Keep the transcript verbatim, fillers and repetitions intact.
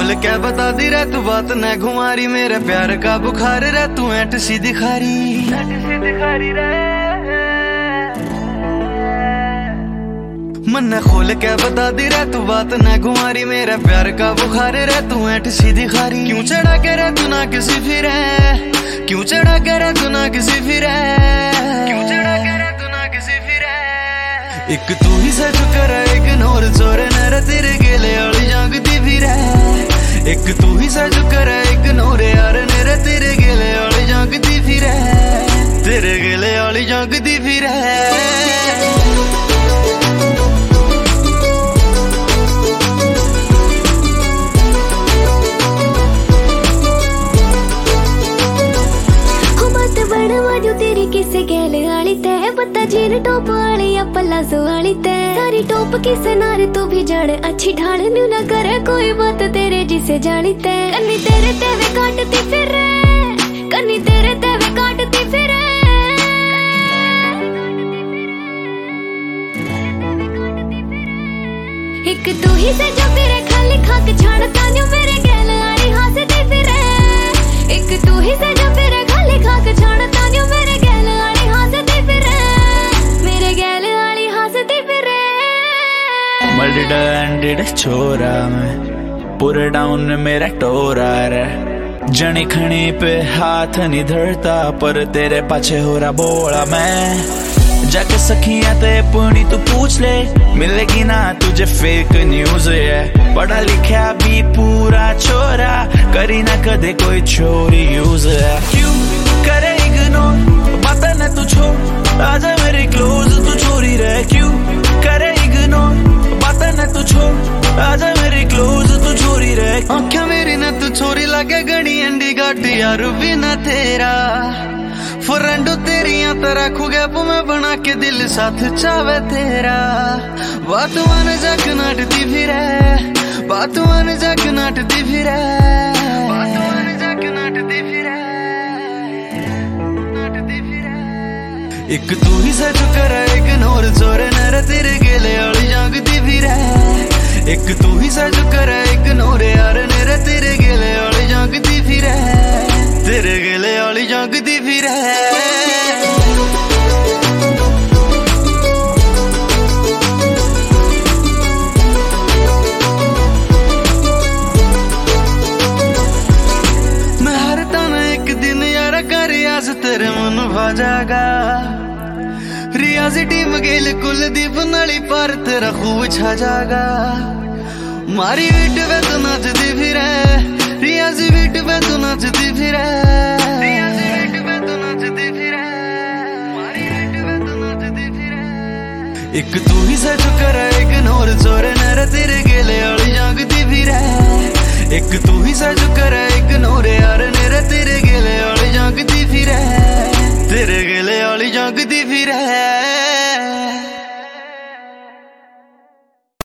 खोल क्या बता दी रे तू बात न घुमारी, मेरे प्यार का बुखार रे तू ऐट सी दिखारी, ऐट सी दिखारी रे। मन न खोल क्या बता दी रे तू बात न घुमारी, मेरा प्यार का बुखार रे तू ऐट सी दिखारी। क्यों चढ़ा के रे तू ना किसी फिर, क्यों चढ़ा के रे तू ना किसी फिर, क्यों चढ़ा के रे तू ना किसी फिर। एक तू ही सच कर इग्नोर चोर नर तेरे गेले वाली जागदी फिर, एक तू ही सच कर इग्नोर यार नर तेरे गेले वाली जागदी फिर, तेरे गेले वाली जागदी फिर। किसे गैल आली तै पता जीन टॉप वाली या पलाजो वाली तै, सारी टॉप किसे नार तू भी जान अच्छी ढाल न्यू ना करे कोई बात तेरे जिसे जानी तै। कन्नी तेरे तेवे काटती फिर, कन्नी तेरे तेवे काटती फिर। एक तू ही से जो फिरे खाली खाक छाड़ता न्यू मेरे गैल आली हंसती फिर, एक तू ही से जो फिरे खाली खाक छाड़ता न्यू मेरे मल्टी छोरा मैं पूरे डाउन मेरा टोरा रे, जनी खनी पे हाथ नहीं धरता पर तेरे पाछे हो रहा बोला मैं। जाके सखियां ते पुणी तू पूछ ले मिलेगी ना तुझे फेक न्यूज है, पढ़ा लिखा भी पूरा छोरा करी ना कदे कोई छोरी यूज है। क्यों करे इग्नोर बात न तू छोड़ आजा मेरे क्लोज तू छोरी रहे, क्यों करे इग्नोर न तू छोड़ आजा मेरी क्लोज तू छोरी रे। आँखें मेरी न तू छोरी लगे गड़ी अंडी गाटी यार भी न तेरा फ्रेंडो तेरिया तरह खुगे मैं बना के दिल साथ चावे तेरा। बात मान जाक नाटती फिर, बात मान जाक नाटती फिर, बात मान जाक नाटती फिर, नाटती फिर। एक तू ही सच कर इग्नोर चोर नर तेरे गेले वाली जागदी फिर, एक तू ही सच कर इग्नोर यार नर तेरे गेले वाली जागदी फिर, तेरे गेले वाली जागदी फिर। मैं हारता ना एक दिन यार कर रियाज तेरे मन भाजागा, रियाजी टीम गेल कुलदीप नाली पर तेरा खूब छा जागा। मारी बीट पे तू नाचती फिर, रियाजी बीट पे तू नाचती फिर, रियाजी बीट पे तू नाचती फिर, मारी बीट पे तू नाचती फिर। एक तू ही सच कर इग्नोर चोर नर तेरे गेले वाली जागदी फिर, एक तू ही सच